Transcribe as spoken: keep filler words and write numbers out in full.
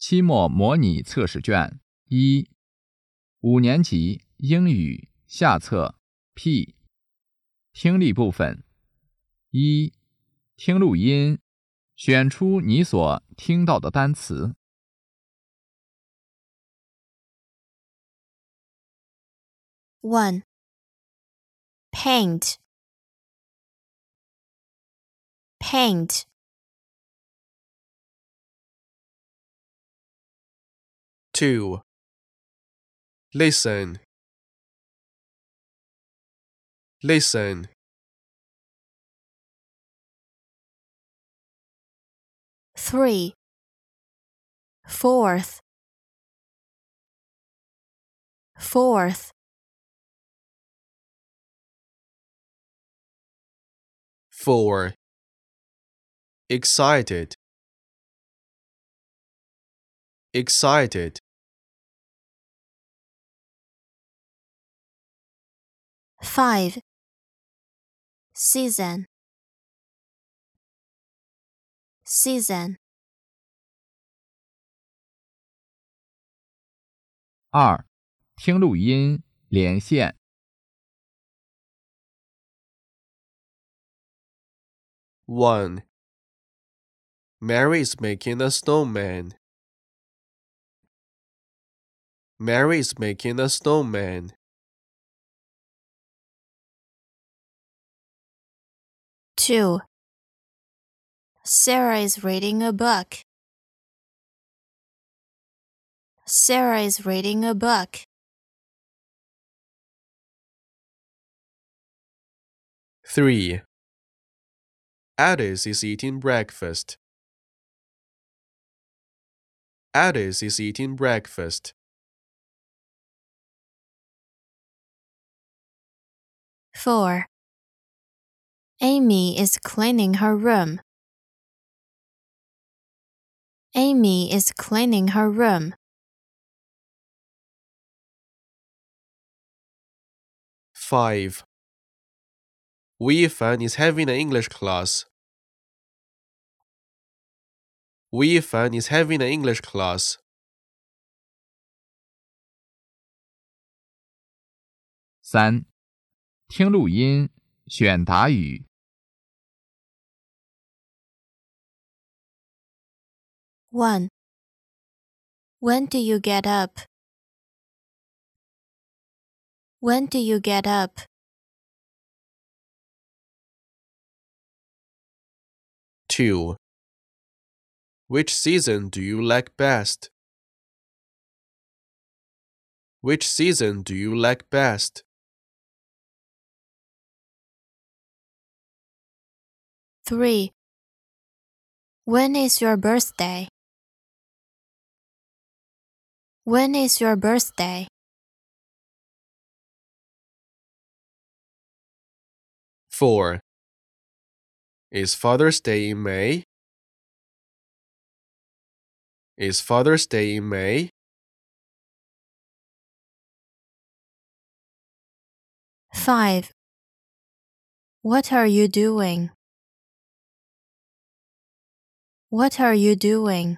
期末模拟测试卷一，五年级英语下册 P 听力部分一，听录音，选出你所听到的单词。 one. Paint. Paint. two. Listen. Listen. three. Fourth. Fourth. four. Excited. Excited. five. Season. Season. 二，听录音，连线。 one. Mary is making a snowman. Mary is making a snowman. two. Sarah is reading a book. Sarah is reading a book. three. Alice is eating breakfast. Alice is eating breakfast. four. Amy is cleaning her room. Amy is cleaning her room. five. Wei Fan is having an English class. Wei Fan is having an English class. 三，听录音，选答语。 one. When do you get up? When do you get up? two. Which season do you like best? Which season do you like best? three. When is your birthday? When is your birthday? four. Is Father's Day in May? Is Father's Day in May? five. What are you doing? What are you doing?